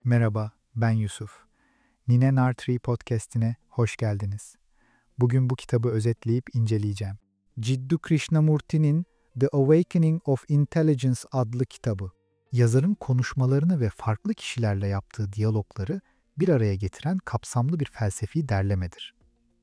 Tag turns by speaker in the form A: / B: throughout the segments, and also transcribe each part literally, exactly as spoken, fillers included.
A: Merhaba, ben Yusuf. Nine Nartree podcast'ine hoş geldiniz. Bugün bu kitabı özetleyip inceleyeceğim. Jiddu Krishnamurti'nin The Awakening of Intelligence adlı kitabı. Yazarın konuşmalarını ve farklı kişilerle yaptığı diyalogları bir araya getiren kapsamlı bir felsefi derlemedir.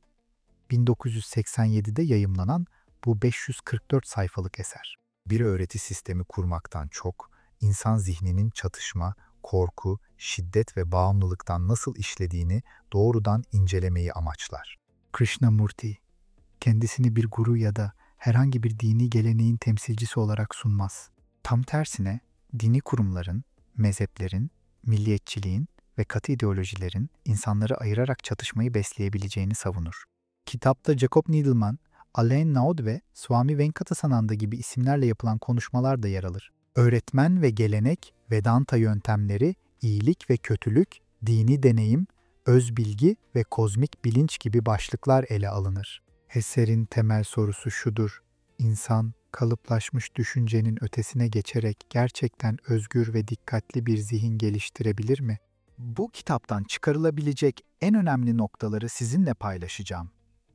A: bin dokuz yüz seksen yedide yayımlanan bu beş yüz kırk dört sayfalık eser, bir öğreti sistemi kurmaktan çok, insan zihninin çatışma, korku, şiddet ve bağımlılıktan nasıl işlediğini doğrudan incelemeyi amaçlar. Krishnamurti, kendisini bir guru ya da herhangi bir dini geleneğin temsilcisi olarak sunmaz. Tam tersine, dini kurumların, mezheplerin, milliyetçiliğin ve katı ideolojilerin insanları ayırarak çatışmayı besleyebileceğini savunur. Kitapta Jacob Needleman, Alain Naud ve Swami Venkatasananda gibi isimlerle yapılan konuşmalar da yer alır. Öğretmen ve gelenek, Vedanta yöntemleri, iyilik ve kötülük, dini deneyim, özbilgi ve kozmik bilinç gibi başlıklar ele alınır. Eserin temel sorusu şudur: İnsan, kalıplaşmış düşüncenin ötesine geçerek gerçekten özgür ve dikkatli bir zihin geliştirebilir mi? Bu kitaptan çıkarılabilecek en önemli noktaları sizinle paylaşacağım.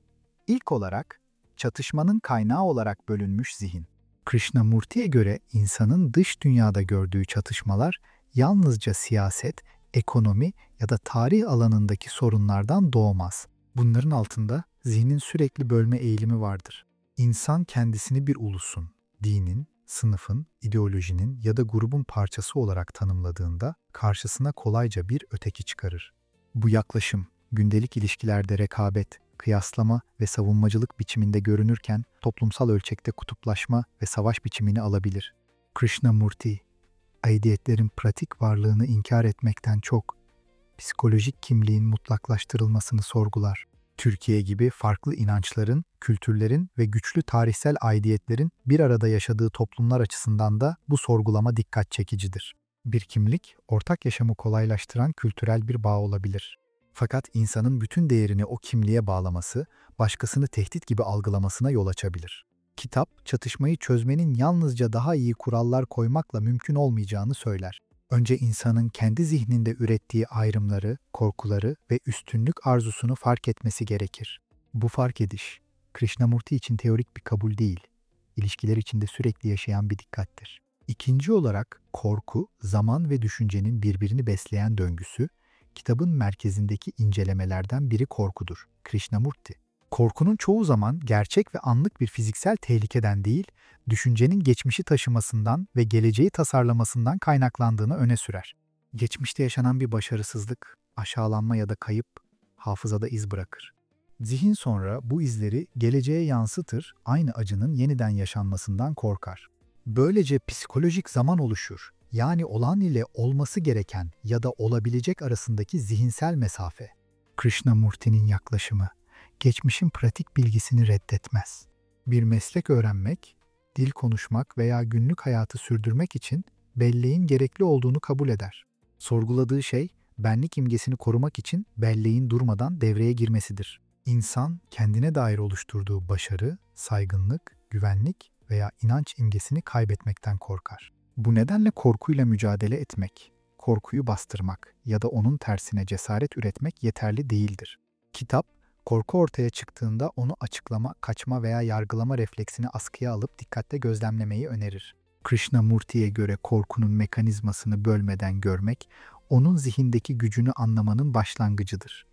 A: İlk olarak, çatışmanın kaynağı olarak bölünmüş zihin. Krishnamurti'ye göre insanın dış dünyada gördüğü çatışmalar yalnızca siyaset, ekonomi ya da tarih alanındaki sorunlardan doğmaz. Bunların altında zihnin sürekli bölme eğilimi vardır. İnsan kendisini bir ulusun, dinin, sınıfın, ideolojinin ya da grubun parçası olarak tanımladığında karşısına kolayca bir öteki çıkarır. Bu yaklaşım gündelik ilişkilerde rekabet, kıyaslama ve savunmacılık biçiminde görünürken toplumsal ölçekte kutuplaşma ve savaş biçimini alabilir. Krishnamurti, aidiyetlerin pratik varlığını inkar etmekten çok, psikolojik kimliğin mutlaklaştırılmasını sorgular. Türkiye gibi farklı inançların, kültürlerin ve güçlü tarihsel aidiyetlerin bir arada yaşadığı toplumlar açısından da bu sorgulama dikkat çekicidir. Bir kimlik, ortak yaşamı kolaylaştıran kültürel bir bağ olabilir. Fakat insanın bütün değerini o kimliğe bağlaması, başkasını tehdit gibi algılamasına yol açabilir. Kitap, çatışmayı çözmenin yalnızca daha iyi kurallar koymakla mümkün olmayacağını söyler. Önce insanın kendi zihninde ürettiği ayrımları, korkuları ve üstünlük arzusunu fark etmesi gerekir. Bu fark ediş, Krishnamurti için teorik bir kabul değil, ilişkiler içinde sürekli yaşayan bir dikkattir. İkinci olarak, korku, zaman ve düşüncenin birbirini besleyen döngüsü, kitabın merkezindeki incelemelerden biri korkudur. Krishnamurti, korkunun çoğu zaman gerçek ve anlık bir fiziksel tehlikeden değil, düşüncenin geçmişi taşımasından ve geleceği tasarlamasından kaynaklandığını öne sürer. Geçmişte yaşanan bir başarısızlık, aşağılanma ya da kayıp hafızada iz bırakır. Zihin sonra bu izleri geleceğe yansıtır, aynı acının yeniden yaşanmasından korkar. Böylece psikolojik zaman oluşur. Yani olan ile olması gereken ya da olabilecek arasındaki zihinsel mesafe. Krishnamurti'nin yaklaşımı, geçmişin pratik bilgisini reddetmez. Bir meslek öğrenmek, dil konuşmak veya günlük hayatı sürdürmek için belleğin gerekli olduğunu kabul eder. Sorguladığı şey, benlik imgesini korumak için belleğin durmadan devreye girmesidir. İnsan, kendine dair oluşturduğu başarı, saygınlık, güvenlik veya inanç imgesini kaybetmekten korkar. Bu nedenle korkuyla mücadele etmek, korkuyu bastırmak ya da onun tersine cesaret üretmek yeterli değildir. Kitap, korku ortaya çıktığında onu açıklama, kaçma veya yargılama refleksini askıya alıp dikkatle gözlemlemeyi önerir. Krishnamurti'ye göre korkunun mekanizmasını bölmeden görmek, onun zihindeki gücünü anlamanın başlangıcıdır.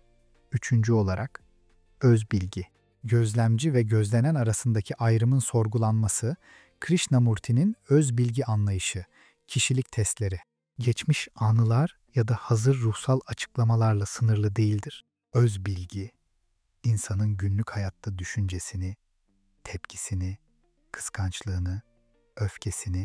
A: Üçüncü olarak, özbilgi. Gözlemci ve gözlenen arasındaki ayrımın sorgulanması, Krishnamurti'nin özbilgi anlayışı, kişilik testleri, geçmiş anılar ya da hazır ruhsal açıklamalarla sınırlı değildir. Özbilgi, insanın günlük hayatta düşüncesini, tepkisini, kıskançlığını, öfkesini,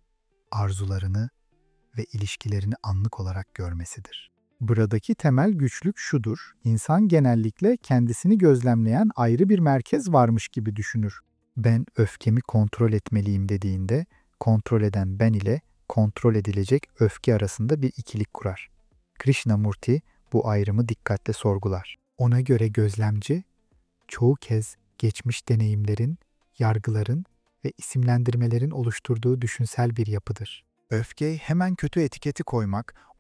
A: arzularını ve ilişkilerini anlık olarak görmesidir. Buradaki temel güçlük şudur: İnsan genellikle kendisini gözlemleyen ayrı bir merkez varmış gibi düşünür. Ben öfkemi kontrol etmeliyim dediğinde, kontrol eden ben ile kontrol edilecek öfke arasında bir ikilik kurar. Krishnamurti bu ayrımı dikkatle sorgular. Ona göre gözlemci, çoğu kez geçmiş deneyimlerin, yargıların ve isimlendirmelerin oluşturduğu düşünsel bir yapıdır. Öfke hemen kötü etiketi koymak,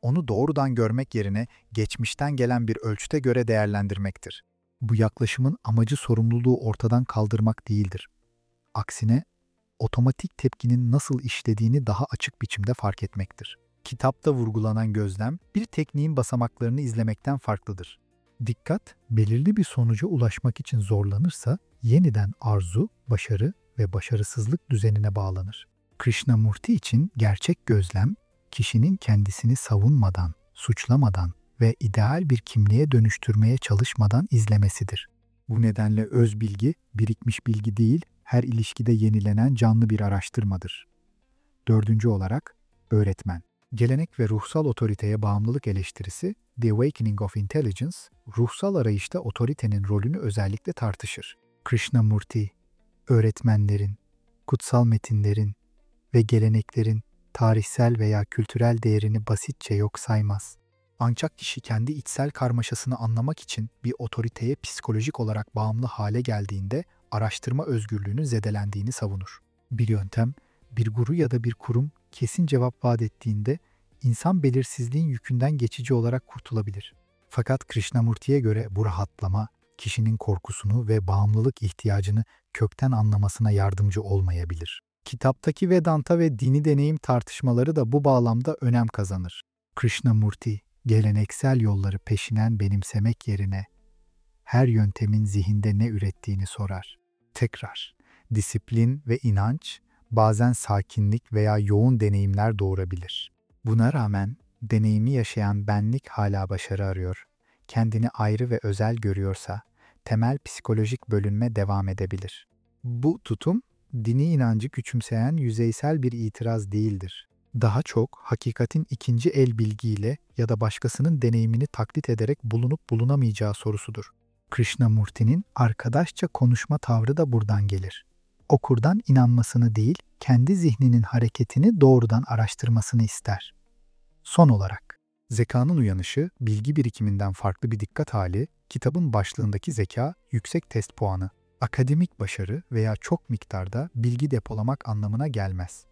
A: onu doğrudan görmek yerine geçmişten gelen bir ölçüte göre değerlendirmektir. Bu yaklaşımın amacı sorumluluğu ortadan kaldırmak değildir. Aksine otomatik tepkinin nasıl işlediğini daha açık biçimde fark etmektir. Kitapta vurgulanan gözlem, bir tekniğin basamaklarını izlemekten farklıdır. Dikkat, belirli bir sonuca ulaşmak için zorlanırsa, yeniden arzu, başarı ve başarısızlık düzenine bağlanır. Krishnamurti için gerçek gözlem, kişinin kendisini savunmadan, suçlamadan ve ideal bir kimliğe dönüştürmeye çalışmadan izlemesidir. Bu nedenle öz bilgi, birikmiş bilgi değil, her ilişkide yenilenen canlı bir araştırmadır. Dördüncü olarak, öğretmen. Gelenek ve ruhsal otoriteye bağımlılık eleştirisi, The Awakening of Intelligence, ruhsal arayışta otoritenin rolünü özellikle tartışır. Krishnamurti, öğretmenlerin, kutsal metinlerin ve geleneklerin tarihsel veya kültürel değerini basitçe yok saymaz. Ancak kişi kendi içsel karmaşasını anlamak için bir otoriteye psikolojik olarak bağımlı hale geldiğinde araştırma özgürlüğünün zedelendiğini savunur. Bir yöntem, bir guru ya da bir kurum kesin cevap vaat ettiğinde insan belirsizliğin yükünden geçici olarak kurtulabilir. Fakat Krishnamurti'ye göre bu rahatlama, kişinin korkusunu ve bağımlılık ihtiyacını kökten anlamasına yardımcı olmayabilir. Kitaptaki Vedanta ve dini deneyim tartışmaları da bu bağlamda önem kazanır. Krishnamurti, geleneksel yolları peşinen benimsemek yerine her yöntemin zihinde ne ürettiğini sorar. Tekrar, disiplin ve inanç bazen sakinlik veya yoğun deneyimler doğurabilir. Buna rağmen deneyimi yaşayan benlik hala başarı arıyor, kendini ayrı ve özel görüyorsa temel psikolojik bölünme devam edebilir. Bu tutum, dini inancı küçümseyen yüzeysel bir itiraz değildir. Daha çok hakikatin ikinci el bilgiyle ya da başkasının deneyimini taklit ederek bulunup bulunamayacağı sorusudur. Krishnamurti'nin arkadaşça konuşma tavrı da buradan gelir. Okurdan inanmasını değil, kendi zihninin hareketini doğrudan araştırmasını ister. Son olarak, zekanın uyanışı, bilgi birikiminden farklı bir dikkat hali, kitabın başlığındaki zeka, yüksek test puanı, akademik başarı veya çok miktarda bilgi depolamak anlamına gelmez.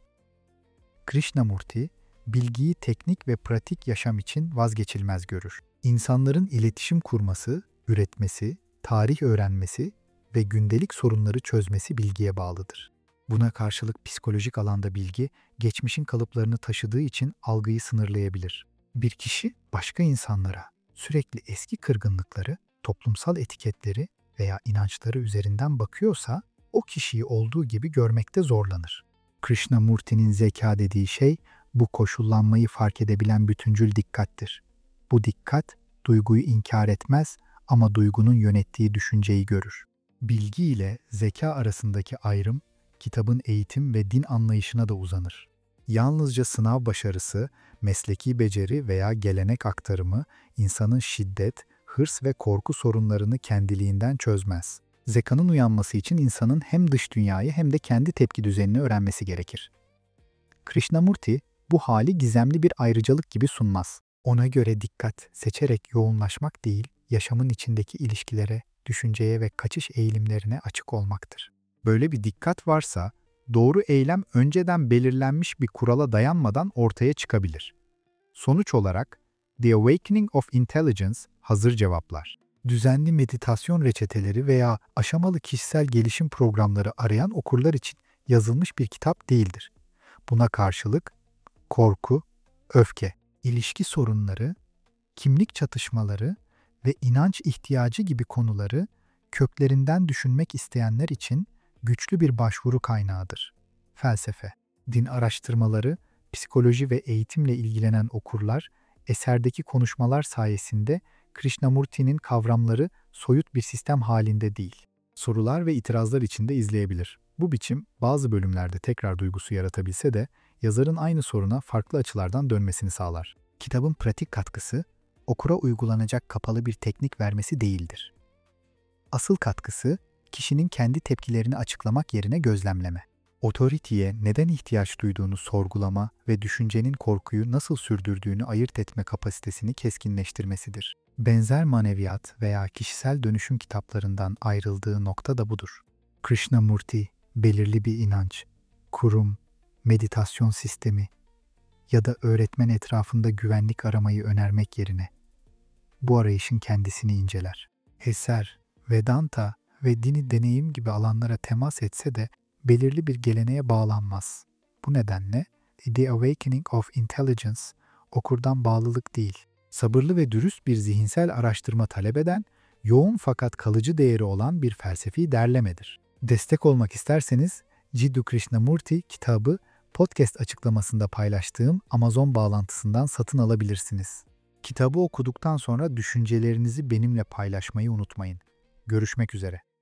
A: Krishnamurti, bilgiyi teknik ve pratik yaşam için vazgeçilmez görür. İnsanların iletişim kurması, üretmesi, tarih öğrenmesi ve gündelik sorunları çözmesi bilgiye bağlıdır. Buna karşılık psikolojik alanda bilgi, geçmişin kalıplarını taşıdığı için algıyı sınırlayabilir. Bir kişi başka insanlara sürekli eski kırgınlıkları, toplumsal etiketleri veya inançları üzerinden bakıyorsa, o kişiyi olduğu gibi görmekte zorlanır. Krishnamurti'nin zeka dediği şey, bu koşullanmayı fark edebilen bütüncül dikkattir. Bu dikkat, duyguyu inkar etmez ama duygunun yönettiği düşünceyi görür. Bilgi ile zeka arasındaki ayrım, kitabın eğitim ve din anlayışına da uzanır. Yalnızca sınav başarısı, mesleki beceri veya gelenek aktarımı, insanın şiddet, hırs ve korku sorunlarını kendiliğinden çözmez. Zekanın uyanması için insanın hem dış dünyayı hem de kendi tepki düzenini öğrenmesi gerekir. Krishnamurti, bu hali gizemli bir ayrıcalık gibi sunmaz. Ona göre dikkat, seçerek yoğunlaşmak değil, yaşamın içindeki ilişkilere, düşünceye ve kaçış eğilimlerine açık olmaktır. Böyle bir dikkat varsa, doğru eylem önceden belirlenmiş bir kurala dayanmadan ortaya çıkabilir. Sonuç olarak, The Awakening of Intelligence hazır cevaplar. Düzenli meditasyon reçeteleri veya aşamalı kişisel gelişim programları arayan okurlar için yazılmış bir kitap değildir. Buna karşılık korku, öfke, ilişki sorunları, kimlik çatışmaları ve inanç ihtiyacı gibi konuları köklerinden düşünmek isteyenler için güçlü bir başvuru kaynağıdır. Felsefe, din araştırmaları, psikoloji ve eğitimle ilgilenen okurlar, eserdeki konuşmalar sayesinde Krishnamurti'nin kavramları soyut bir sistem halinde değil, sorular ve itirazlar içinde izleyebilir. Bu biçim bazı bölümlerde tekrar duygusu yaratabilse de yazarın aynı soruna farklı açılardan dönmesini sağlar. Kitabın pratik katkısı, okura uygulanacak kapalı bir teknik vermesi değildir. Asıl katkısı, kişinin kendi tepkilerini açıklamak yerine gözlemleme. Otoriteye neden ihtiyaç duyduğunu sorgulama ve düşüncenin korkuyu nasıl sürdürdüğünü ayırt etme kapasitesini keskinleştirmesidir. Benzer maneviyat veya kişisel dönüşüm kitaplarından ayrıldığı nokta da budur. Krishnamurti, belirli bir inanç, kurum, meditasyon sistemi ya da öğretmen etrafında güvenlik aramayı önermek yerine bu arayışın kendisini inceler. Eser, Vedanta ve dini deneyim gibi alanlara temas etse de belirli bir geleneğe bağlanmaz. Bu nedenle The Awakening of Intelligence okurdan bağlılık değil, sabırlı ve dürüst bir zihinsel araştırma talep eden, yoğun fakat kalıcı değeri olan bir felsefi derlemedir. Destek olmak isterseniz Jiddu Krishnamurti kitabı podcast açıklamasında paylaştığım Amazon bağlantısından satın alabilirsiniz. Kitabı okuduktan sonra düşüncelerinizi benimle paylaşmayı unutmayın. Görüşmek üzere.